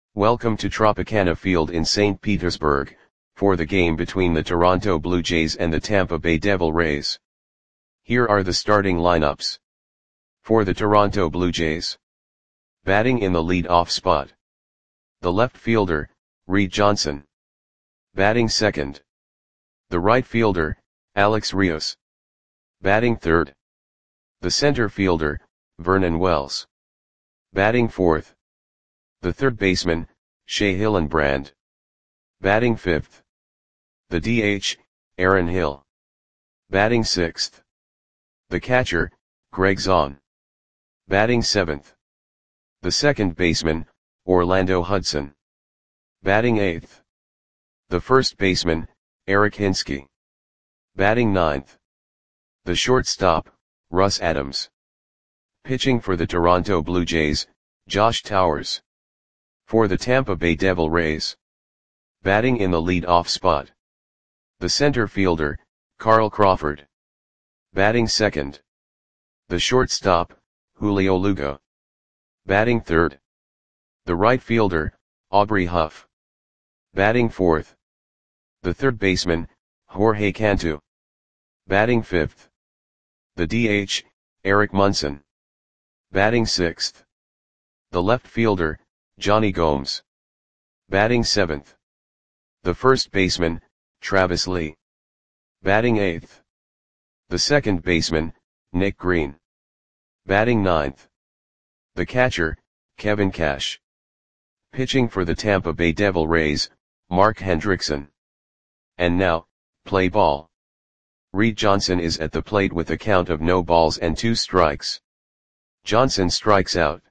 Welcome to Tropicana Field in St. Petersburg, for the game between the Toronto Blue Jays and the Tampa Bay Devil Rays. Here are the starting lineups. For the Toronto Blue Jays. Batting in the lead-off spot. The left fielder, Reed Johnson. Batting second. The right fielder, Alex Rios. Batting third. The center fielder, Vernon Wells. Batting fourth. The third baseman, Shea Hillenbrand. Batting fifth. The DH, Aaron Hill. Batting sixth. The catcher, Greg Zaun. Batting seventh. The second baseman, Orlando Hudson. Batting eighth. The first baseman, Eric Hinske. Batting ninth. The shortstop, Russ Adams. Pitching for the Toronto Blue Jays, Josh Towers. For the Tampa Bay Devil Rays. Batting in the lead-off spot. The center fielder, Carl Crawford. Batting second. The shortstop, Julio Lugo. Batting third. The right fielder, Aubrey Huff. Batting fourth. The third baseman, Jorge Cantu. Batting fifth. The DH, Eric Munson. Batting sixth. The left fielder, Johnny Gomes. Batting seventh. The first baseman, Travis Lee. Batting eighth. The second baseman, Nick Green. Batting ninth. The catcher, Kevin Cash. Pitching for the Tampa Bay Devil Rays, Mark Hendrickson. And now, play ball. Reed Johnson is at the plate with a count of no balls and 2 strikes. Johnson strikes out.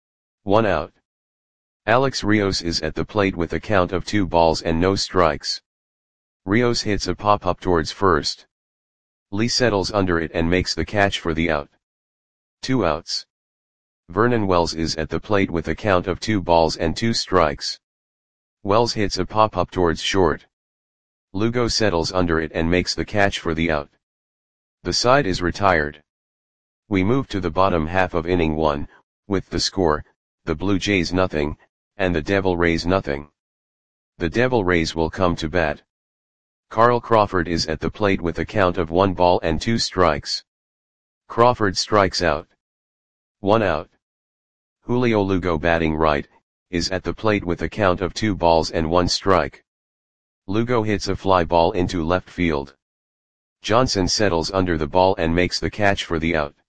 1 out. Alex Rios is at the plate with a count of 2 balls and no strikes. Rios hits a pop-up towards first. Lee settles under it and makes the catch for the out. 2 outs. Vernon Wells is at the plate with a count of 2 balls and 2 strikes. Wells hits a pop-up towards short. Lugo settles under it and makes the catch for the out. The side is retired. We move to the bottom half of inning 1, with the score, the Blue Jays 0, and the Devil Rays 0. The Devil Rays will come to bat. Carl Crawford is at the plate with a count of 1 ball and 2 strikes. Crawford strikes out. 1 out. Julio Lugo, batting right, is at the plate with a count of 2 balls and 1 strike. Lugo hits a fly ball into left field. Johnson settles under the ball and makes the catch for the out.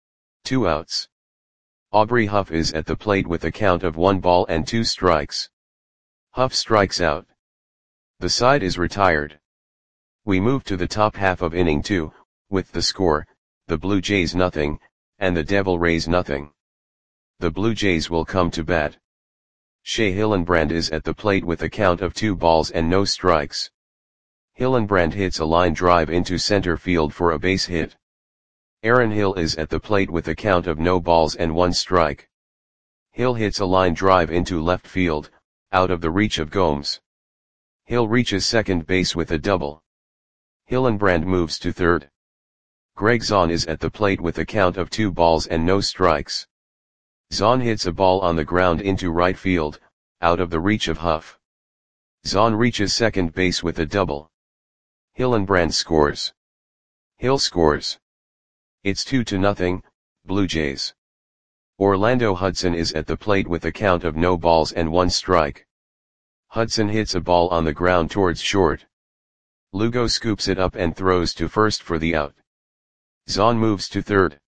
2 outs. Aubrey Huff is at the plate with a count of 1 ball and 2 strikes. Huff strikes out. The side is retired. We move to the top half of inning 2, with the score, the Blue Jays 0, and the Devil Rays 0. The Blue Jays will come to bat. Shea Hillenbrand is at the plate with a count of 2 balls and no strikes. Hillenbrand hits a line drive into center field for a base hit. Aaron Hill is at the plate with a count of no balls and 1 strike. Hill hits a line drive into left field, out of the reach of Gomes. Hill reaches second base with a double. Hillenbrand moves to third. Greg Zaun is at the plate with a count of 2 balls and no strikes. Zaun hits a ball on the ground into right field, out of the reach of Huff. Zaun reaches second base with a double. Hillenbrand scores. Hill scores. It's 2-0, Blue Jays. Orlando Hudson is at the plate with a count of no balls and 1 strike. Hudson hits a ball on the ground towards short. Lugo scoops it up and throws to first for the out. Zaun moves to third.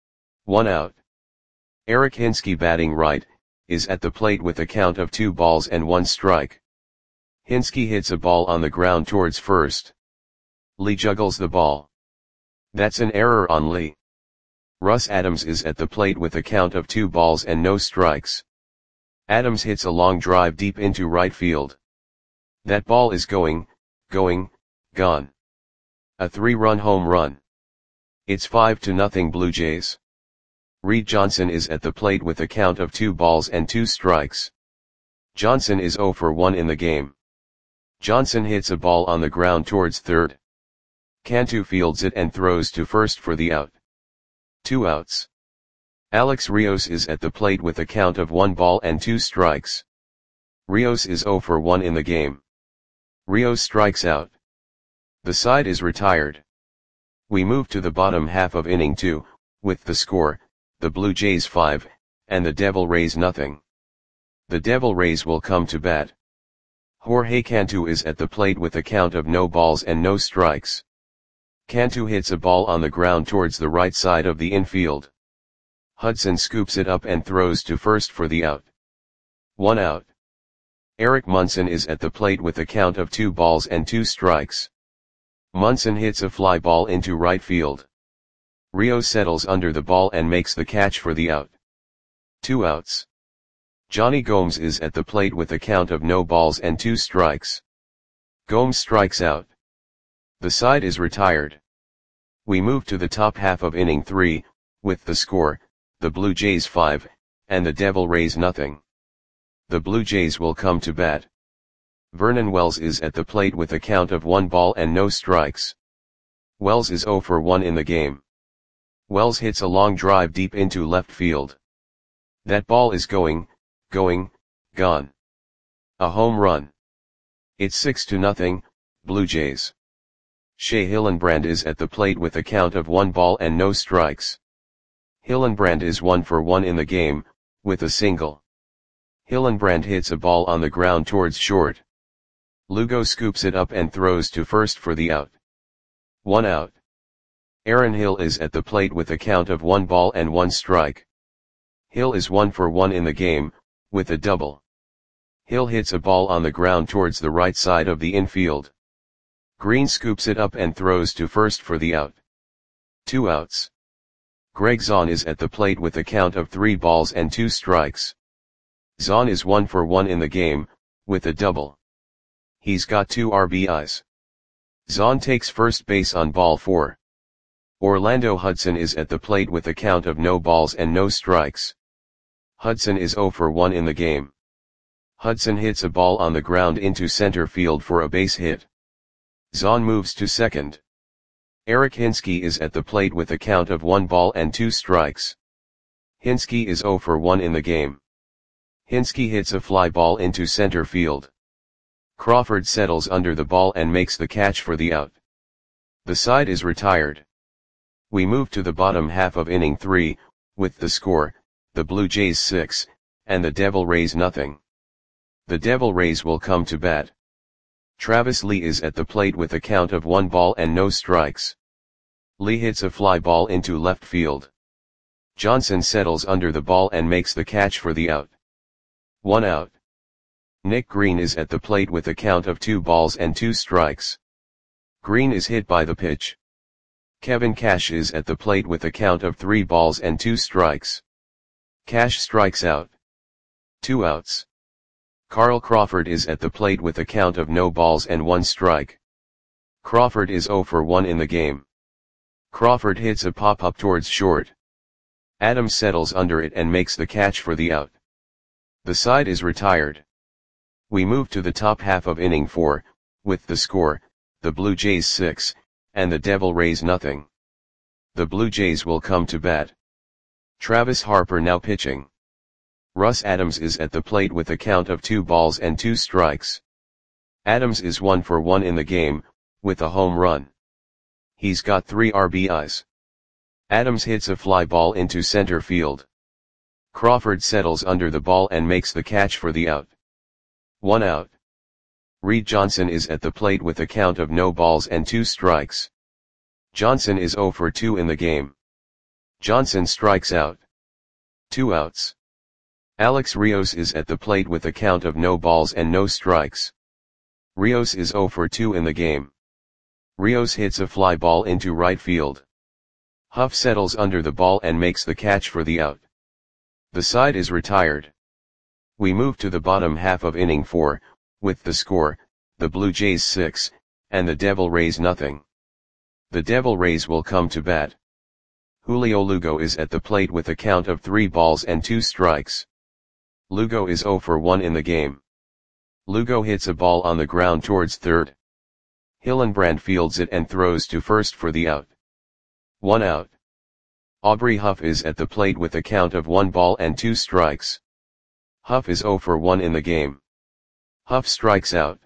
1 out. Eric Hinske, batting right, is at the plate with a count of 2 balls and 1 strike. Hinske hits a ball on the ground towards first. Lee juggles the ball. That's an error on Lee. Russ Adams is at the plate with a count of 2 balls and no strikes. Adams hits a long drive deep into right field. That ball is gone. A 3-run home run. It's 5-0 Blue Jays. Reed Johnson is at the plate with a count of 2 balls and 2 strikes. Johnson is 0 for 1 in the game. Johnson hits a ball on the ground towards third. Cantu fields it and throws to first for the out. 2 outs. Alex Rios is at the plate with a count of 1 ball and 2 strikes. Rios is 0 for 1 in the game. Rios strikes out. The side is retired. We move to the bottom half of inning 2, with the score, the Blue Jays 5, and the Devil Rays nothing. The Devil Rays will come to bat. Jorge Cantu is at the plate with a count of no balls and no strikes. Cantu hits a ball on the ground towards the right side of the infield. Hudson scoops it up and throws to first for the out. 1 out. Eric Munson is at the plate with a count of 2 balls and 2 strikes. Munson hits a fly ball into right field. Rios settles under the ball and makes the catch for the out. 2 outs. Johnny Gomes is at the plate with a count of no balls and 2 strikes. Gomes strikes out. The side is retired. We move to the top half of inning 3, with the score, the Blue Jays 5, and the Devil Rays nothing. The Blue Jays will come to bat. Vernon Wells is at the plate with a count of 1 ball and no strikes. Wells is 0 for 1 in the game. Wells hits a long drive deep into left field. That ball is gone. A home run. It's 6-0, Blue Jays. Shea Hillenbrand is at the plate with a count of 1 ball and no strikes. Hillenbrand is 1 for 1 in the game, with a single. Hillenbrand hits a ball on the ground towards short. Lugo scoops it up and throws to first for the out. 1 out. Aaron Hill is at the plate with a count of 1 ball and 1 strike. Hill is 1 for 1 in the game, with a double. Hill hits a ball on the ground towards the right side of the infield. Green scoops it up and throws to first for the out. 2 outs. Greg Zahn is at the plate with a count of 3 balls and 2 strikes. Zahn is 1 for 1 in the game, with a double. He's got 2 RBIs. Zahn takes first base on ball 4. Orlando Hudson is at the plate with a count of no balls and no strikes. Hudson is 0 for 1 in the game. Hudson hits a ball on the ground into center field for a base hit. Zahn moves to second. Eric Hinske is at the plate with a count of 1 ball and 2 strikes. Hinske is 0 for 1 in the game. Hinske hits a fly ball into center field. Crawford settles under the ball and makes the catch for the out. The side is retired. We move to the bottom half of inning 3, with the score, the Blue Jays 6, and the Devil Rays nothing. The Devil Rays will come to bat. Travis Lee is at the plate with a count of 1 ball and no strikes. Lee hits a fly ball into left field. Johnson settles under the ball and makes the catch for the out. 1 out. Nick Green is at the plate with a count of 2 balls and 2 strikes. Green is hit by the pitch. Kevin Cash is at the plate with a count of 3 balls and 2 strikes. Cash strikes out. 2 outs. Carl Crawford is at the plate with a count of no balls and 1 strike. Crawford is 0 for 1 in the game. Crawford hits a pop-up towards short. Adams settles under it and makes the catch for the out. The side is retired. We move to the top half of inning 4, with the score, the Blue Jays 6, and the Devil Rays nothing. The Blue Jays will come to bat. Travis Harper now pitching. Russ Adams is at the plate with a count of 2 balls and 2 strikes. Adams is 1 for 1 in the game, with a home run. He's got 3 RBIs. Adams hits a fly ball into center field. Crawford settles under the ball and makes the catch for the out. 1 out. Reed Johnson is at the plate with a count of no balls and 2 strikes. Johnson is 0 for 2 in the game. Johnson strikes out. 2 outs. Alex Rios is at the plate with a count of no balls and no strikes. Rios is 0 for 2 in the game. Rios hits a fly ball into right field. Huff settles under the ball and makes the catch for the out. The side is retired. We move to the bottom half of inning 4, with the score, the Blue Jays 6, and the Devil Rays nothing. The Devil Rays will come to bat. Julio Lugo is at the plate with a count of 3 balls and 2 strikes. Lugo is 0 for 1 in the game. Lugo hits a ball on the ground towards third. Hillenbrand fields it and throws to first for the out. 1 out. Aubrey Huff is at the plate with a count of 1 ball and 2 strikes. Huff is 0 for 1 in the game. Huff strikes out.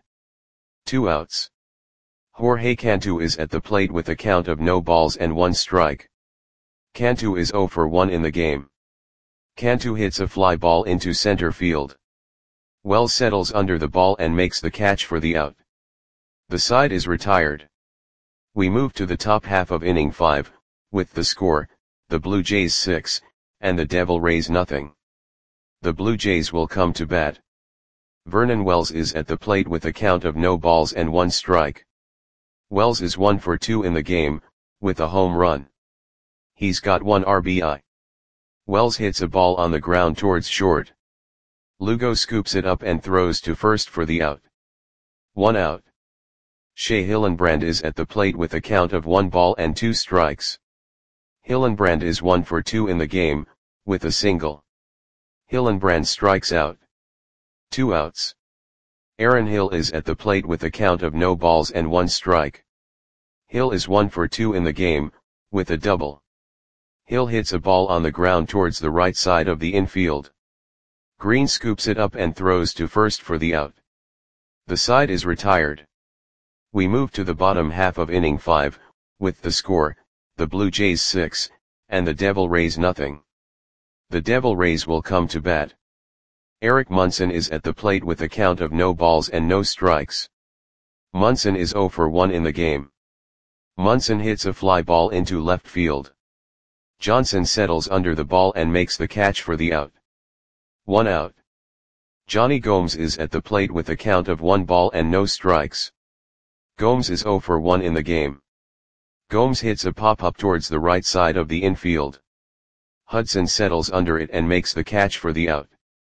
2 outs. Jorge Cantu is at the plate with a count of no balls and 1 strike. Cantu is 0 for 1 in the game. Cantu hits a fly ball into center field. Wells settles under the ball and makes the catch for the out. The side is retired. We move to the top half of inning 5, with the score, the Blue Jays 6, and the Devil Rays nothing. The Blue Jays will come to bat. Vernon Wells is at the plate with a count of no balls and 1 strike. Wells is 1 for 2 in the game, with a home run. He's got 1 RBI. Wells hits a ball on the ground towards short. Lugo scoops it up and throws to first for the out. 1 out. Shea Hillenbrand is at the plate with a count of 1 ball and 2 strikes. Hillenbrand is 1 for 2 in the game, with a single. Hillenbrand strikes out. 2 outs. Aaron Hill is at the plate with a count of no balls and 1 strike. Hill is 1 for 2 in the game, with a double. Hill hits a ball on the ground towards the right side of the infield. Green scoops it up and throws to first for the out. The side is retired. We move to the bottom half of inning 5, with the score, the Blue Jays 6, and the Devil Rays nothing. The Devil Rays will come to bat. Eric Munson is at the plate with a count of no balls and no strikes. Munson is 0 for 1 in the game. Munson hits a fly ball into left field. Johnson settles under the ball and makes the catch for the out. 1 out. Johnny Gomes is at the plate with a count of 1 ball and no strikes. Gomes is 0 for 1 in the game. Gomes hits a pop-up towards the right side of the infield. Hudson settles under it and makes the catch for the out.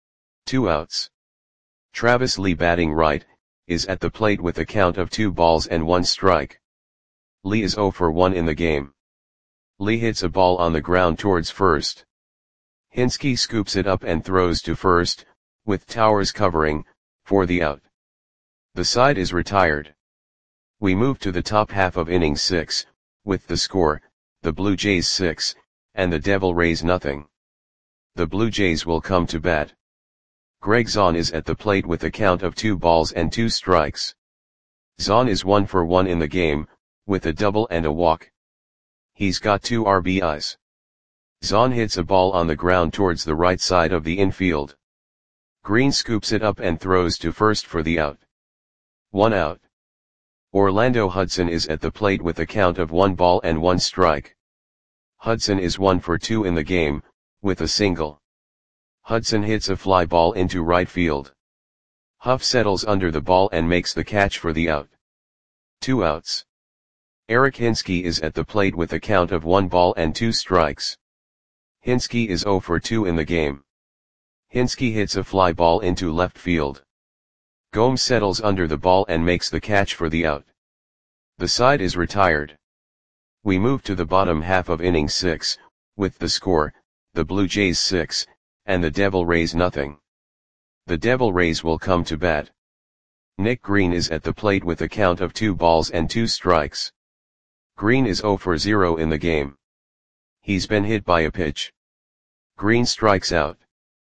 2 outs. Travis Lee, batting right, is at the plate with a count of 2 balls and 1 strike. Lee is 0 for 1 in the game. Lee hits a ball on the ground towards first. Hinske scoops it up and throws to first, with Towers covering, for the out. The side is retired. We move to the top half of inning 6, with the score, the Blue Jays 6, and the Devil Rays nothing. The Blue Jays will come to bat. Greg Zahn is at the plate with a count of 2 balls and 2 strikes. Zahn is 1 for 1 in the game, with a double and a walk. He's got 2 RBIs. Zahn hits a ball on the ground towards the right side of the infield. Green scoops it up and throws to first for the out. 1 out. Orlando Hudson is at the plate with a count of 1 ball and 1 strike. Hudson is 1 for 2 in the game, with a single. Hudson hits a fly ball into right field. Huff settles under the ball and makes the catch for the out. 2 outs. Eric Hinske is at the plate with a count of 1 ball and 2 strikes. Hinske is 0 for 2 in the game. Hinske hits a fly ball into left field. Gomes settles under the ball and makes the catch for the out. The side is retired. We move to the bottom half of inning 6, with the score, the Blue Jays 6, and the Devil Rays nothing. The Devil Rays will come to bat. Nick Green is at the plate with a count of 2 balls and 2 strikes. Green is 0 for 0 in the game. He's been hit by a pitch. Green strikes out.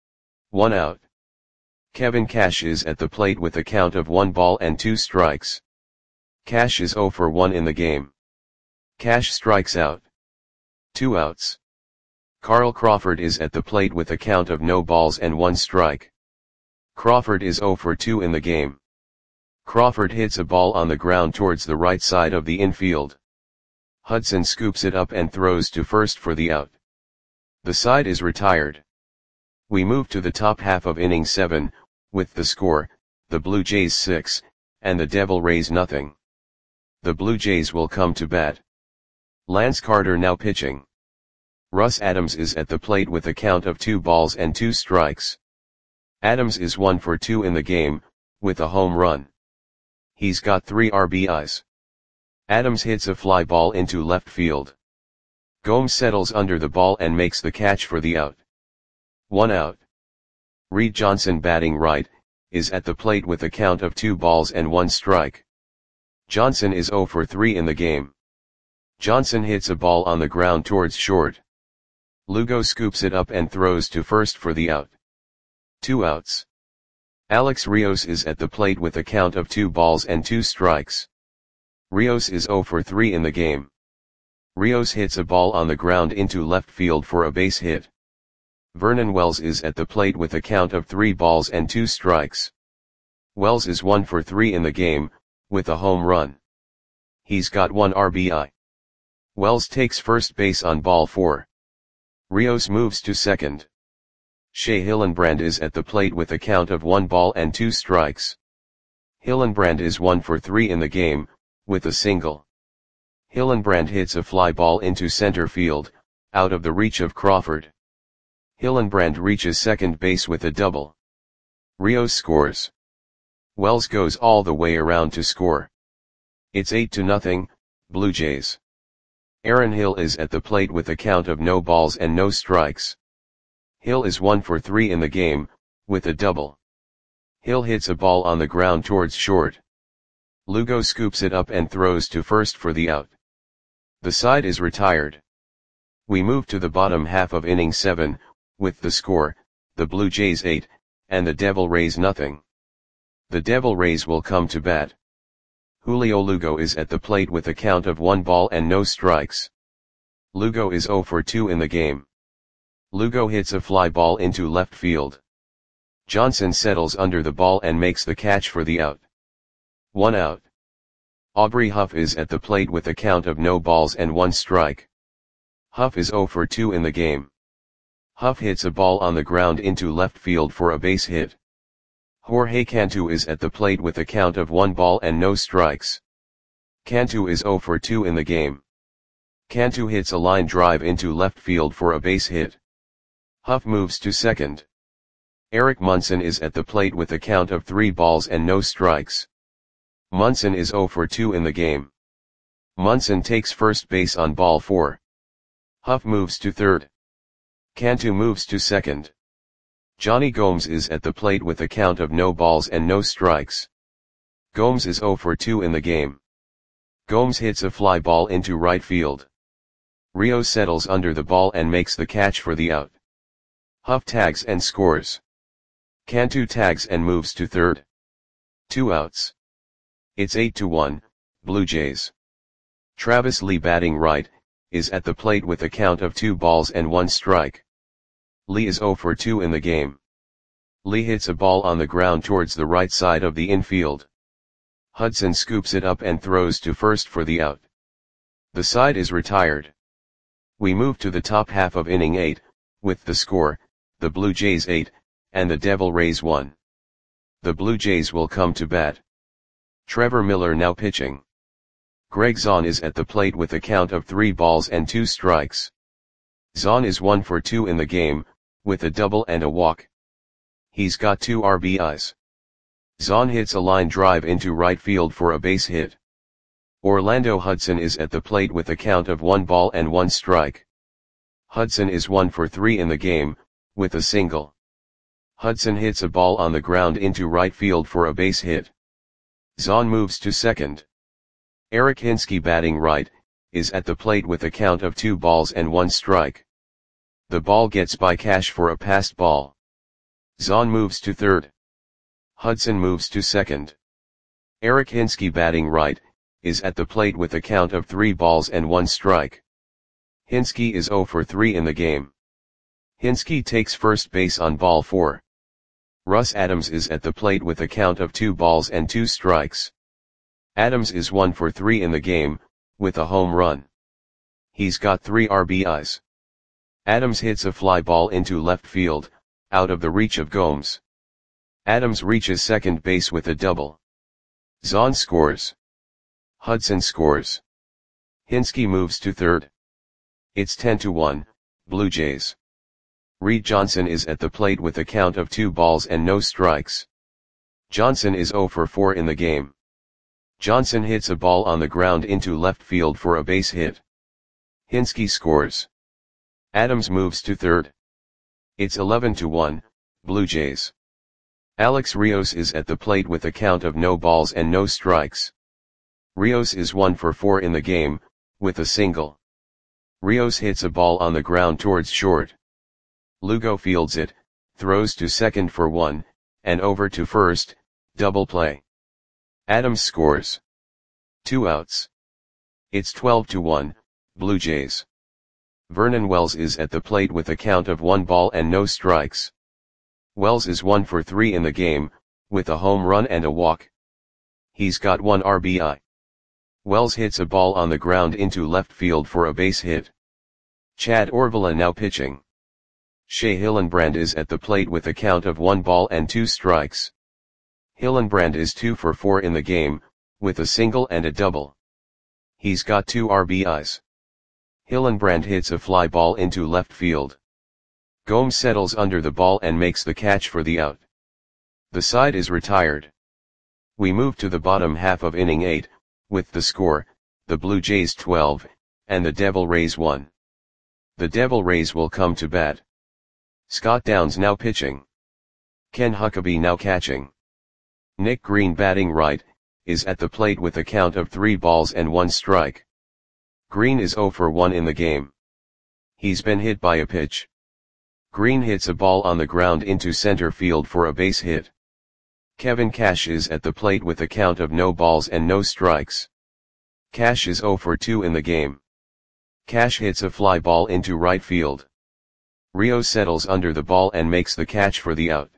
1 out. Kevin Cash is at the plate with a count of 1 ball and 2 strikes. Cash is 0 for 1 in the game. Cash strikes out. 2 outs. Carl Crawford is at the plate with a count of no balls and 1 strike. Crawford is 0 for 2 in the game. Crawford hits a ball on the ground towards the right side of the infield. Hudson scoops it up and throws to first for the out. The side is retired. We move to the top half of inning 7, with the score, the Blue Jays 6, and the Devil Rays nothing. The Blue Jays will come to bat. Lance Carter now pitching. Russ Adams is at the plate with a count of 2 balls and 2 strikes. Adams is 1 for 2 in the game, with a home run. He's got 3 RBIs. Adams hits a fly ball into left field. Gomes settles under the ball and makes the catch for the out. 1 out. Reed Johnson, batting right, is at the plate with a count of 2 balls and 1 strike. Johnson is 0 for 3 in the game. Johnson hits a ball on the ground towards short. Lugo scoops it up and throws to first for the out. 2 outs. Alex Rios is at the plate with a count of 2 balls and 2 strikes. Rios is 0 for 3 in the game. Rios hits a ball on the ground into left field for a base hit. Vernon Wells is at the plate with a count of 3 balls and 2 strikes. Wells is 1 for 3 in the game, with a home run. He's got 1 RBI. Wells takes first base on ball 4. Rios moves to second. Shea Hillenbrand is at the plate with a count of 1 ball and 2 strikes. Hillenbrand is 1 for 3 in the game, with a single. Hillenbrand hits a fly ball into center field, out of the reach of Crawford. Hillenbrand reaches second base with a double. Rios scores. Wells goes all the way around to score. It's 8-0, Blue Jays. Aaron Hill is at the plate with a count of no balls and no strikes. Hill is 1 for 3 in the game, with a double. Hill hits a ball on the ground towards short. Lugo scoops it up and throws to first for the out. The side is retired. We move to the bottom half of inning 7, with the score, the Blue Jays 8, and the Devil Rays nothing. The Devil Rays will come to bat. Julio Lugo is at the plate with a count of 1 ball and no strikes. Lugo is 0 for 2 in the game. Lugo hits a fly ball into left field. Johnson settles under the ball and makes the catch for the out. 1 out. Aubrey Huff is at the plate with a count of no balls and 1 strike. Huff is 0 for 2 in the game. Huff hits a ball on the ground into left field for a base hit. Jorge Cantu is at the plate with a count of 1 ball and no strikes. Cantu is 0 for 2 in the game. Cantu hits a line drive into left field for a base hit. Huff moves to second. Eric Munson is at the plate with a count of 3 balls and no strikes. Munson is 0 for 2 in the game. Munson takes first base on ball 4. Huff moves to third. Cantu moves to second. Johnny Gomes is at the plate with a count of no balls and no strikes. Gomes is 0 for 2 in the game. Gomes hits a fly ball into right field. Rios settles under the ball and makes the catch for the out. Huff tags and scores. Cantu tags and moves to third. 2 outs. It's 8-1, Blue Jays. Travis Lee batting right, is at the plate with a count of 2 balls and 1 strike. Lee is 0 for 2 in the game. Lee hits a ball on the ground towards the right side of the infield. Hudson scoops it up and throws to first for the out. The side is retired. We move to the top half of inning 8, with the score, the Blue Jays 8, and the Devil Rays 1. The Blue Jays will come to bat. Trevor Miller now pitching. Greg Zahn is at the plate with a count of 3 balls and 2 strikes. Zahn is 1 for 2 in the game, with a double and a walk. He's got 2 RBIs. Zahn hits a line drive into right field for a base hit. Orlando Hudson is at the plate with a count of 1 ball and 1 strike. Hudson is 1 for 3 in the game, with a single. Hudson hits a ball on the ground into right field for a base hit. Zahn moves to second. Eric Hinske batting right, is at the plate with a count of 2 balls and 1 strike. The ball gets by Cash for a passed ball. Zahn moves to third. Hudson moves to second. Eric Hinske batting right, is at the plate with a count of 3 balls and 1 strike. Hinske is 0 for 3 in the game. Hinske takes first base on ball 4. Russ Adams is at the plate with a count of 2 balls and 2 strikes. Adams is 1 for 3 in the game, with a home run. He's got 3 RBIs. Adams hits a fly ball into left field, out of the reach of Gomes. Adams reaches second base with a double. Zahn scores. Hudson scores. Hinske moves to third. It's 10-1, Blue Jays. Reed Johnson is at the plate with a count of 2 balls and no strikes. Johnson is 0 for 4 in the game. Johnson hits a ball on the ground into left field for a base hit. Hinske scores. Adams moves to third. It's 11-1, Blue Jays. Alex Rios is at the plate with a count of no balls and no strikes. Rios is 1 for 4 in the game, with a single. Rios hits a ball on the ground towards short. Lugo fields it, throws to second for 1, and over to first, double play. Adams scores. 2 outs. It's 12-1, Blue Jays. Vernon Wells is at the plate with a count of 1 ball and no strikes. Wells is 1 for 3 in the game, with a home run and a walk. He's got 1 RBI. Wells hits a ball on the ground into left field for a base hit. Chad Orvala now pitching. Shea Hillenbrand is at the plate with a count of 1 ball and 2 strikes. Hillenbrand is 2 for 4 in the game, with a single and a double. He's got 2 RBIs. Hillenbrand hits a fly ball into left field. Gomes settles under the ball and makes the catch for the out. The side is retired. We move to the bottom half of inning 8, with the score, the Blue Jays 12, and the Devil Rays 1. The Devil Rays will come to bat. Scott Downs now pitching. Ken Huckabee now catching. Nick Green batting right, is at the plate with a count of 3 balls and 1 strike. Green is 0 for 1 in the game. He's been hit by a pitch. Green hits a ball on the ground into center field for a base hit. Kevin Cash is at the plate with a count of no balls and no strikes. Cash is 0 for 2 in the game. Cash hits a fly ball into right field. Rio settles under the ball and makes the catch for the out.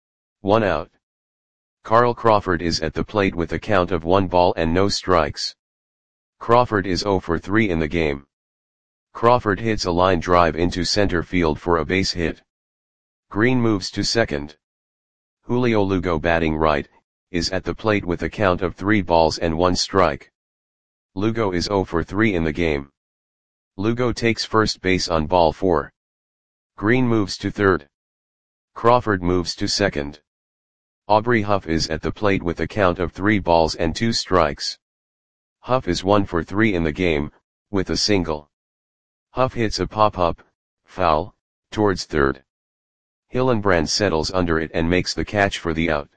1 out. Carl Crawford is at the plate with a count of 1 ball and no strikes. Crawford is 0 for 3 in the game. Crawford hits a line drive into center field for a base hit. Green moves to second. Julio Lugo batting right, is at the plate with a count of 3 balls and 1 strike. Lugo is 0 for 3 in the game. Lugo takes first base on ball 4. Green moves to third. Crawford moves to second. Aubrey Huff is at the plate with a count of 3 balls and 2 strikes. Huff is 1 for 3 in the game, with a single. Huff hits a pop-up, foul, towards third. Hillenbrand settles under it and makes the catch for the out.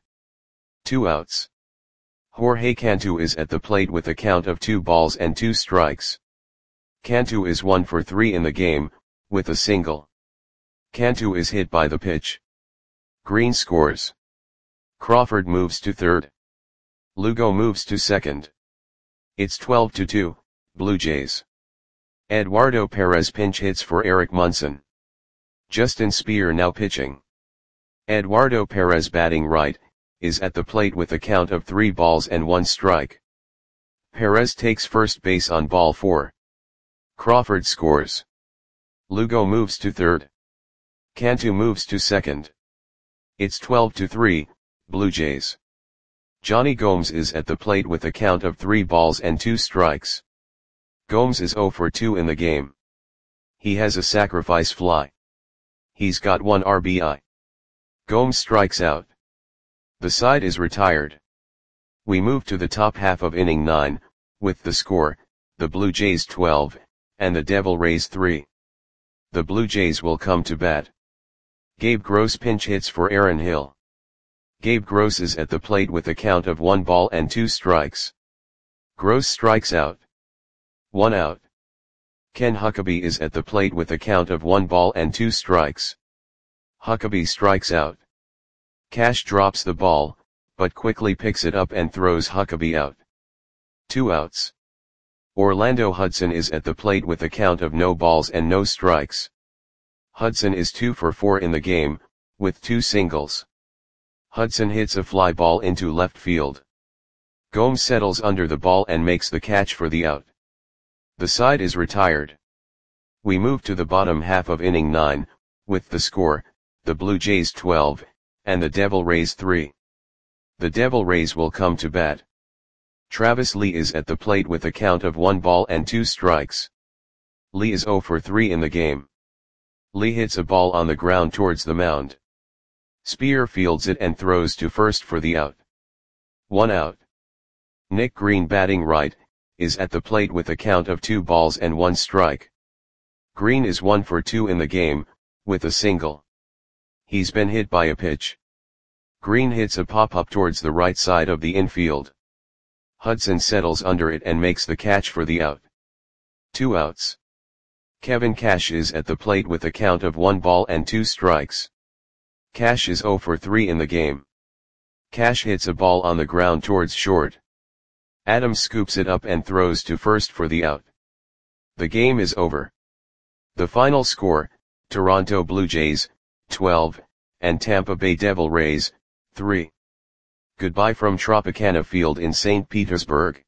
2 outs. Jorge Cantu is at the plate with a count of 2 balls and 2 strikes. Cantu is 1 for 3 in the game, with a single. Cantu is hit by the pitch. Green scores. Crawford moves to third. Lugo moves to second. It's 12-2, Blue Jays. Eduardo Perez pinch hits for Eric Munson. Justin Speer now pitching. Eduardo Perez batting right, is at the plate with a count of 3 balls and 1 strike. Perez takes first base on ball 4. Crawford scores. Lugo moves to third. Cantu moves to second. It's 12-3, Blue Jays. Johnny Gomes is at the plate with a count of 3 balls and 2 strikes. Gomes is 0 for 2 in the game. He has a sacrifice fly. He's got 1 RBI. Gomes strikes out. The side is retired. We move to the top half of inning 9, with the score, the Blue Jays 12, and the Devil Rays 3. The Blue Jays will come to bat. Gabe Gross pinch hits for Aaron Hill. Gabe Gross is at the plate with a count of 1 ball and 2 strikes. Gross strikes out. 1 out. Ken Huckabee is at the plate with a count of 1 ball and 2 strikes. Huckabee strikes out. Cash drops the ball, but quickly picks it up and throws Huckabee out. 2 outs. Orlando Hudson is at the plate with a count of no balls and no strikes. Hudson is 2 for 4 in the game, with 2 singles. Hudson hits a fly ball into left field. Gomes settles under the ball and makes the catch for the out. The side is retired. We move to the bottom half of inning 9, with the score, the Blue Jays 12, and the Devil Rays 3. The Devil Rays will come to bat. Travis Lee is at the plate with a count of 1 ball and 2 strikes. Lee is 0 for 3 in the game. Lee hits a ball on the ground towards the mound. Speer fields it and throws to first for the out. 1 out. Nick Green batting right, is at the plate with a count of 2 balls and 1 strike. Green is 1 for 2 in the game, with a single. He's been hit by a pitch. Green hits a pop-up towards the right side of the infield. Hudson settles under it and makes the catch for the out. 2 outs. Kevin Cash is at the plate with a count of 1 ball and 2 strikes. Cash is 0 for 3 in the game. Cash hits a ball on the ground towards short. Adams scoops it up and throws to first for the out. The game is over. The final score, Toronto Blue Jays, 12, and Tampa Bay Devil Rays, 3. Goodbye from Tropicana Field in St. Petersburg.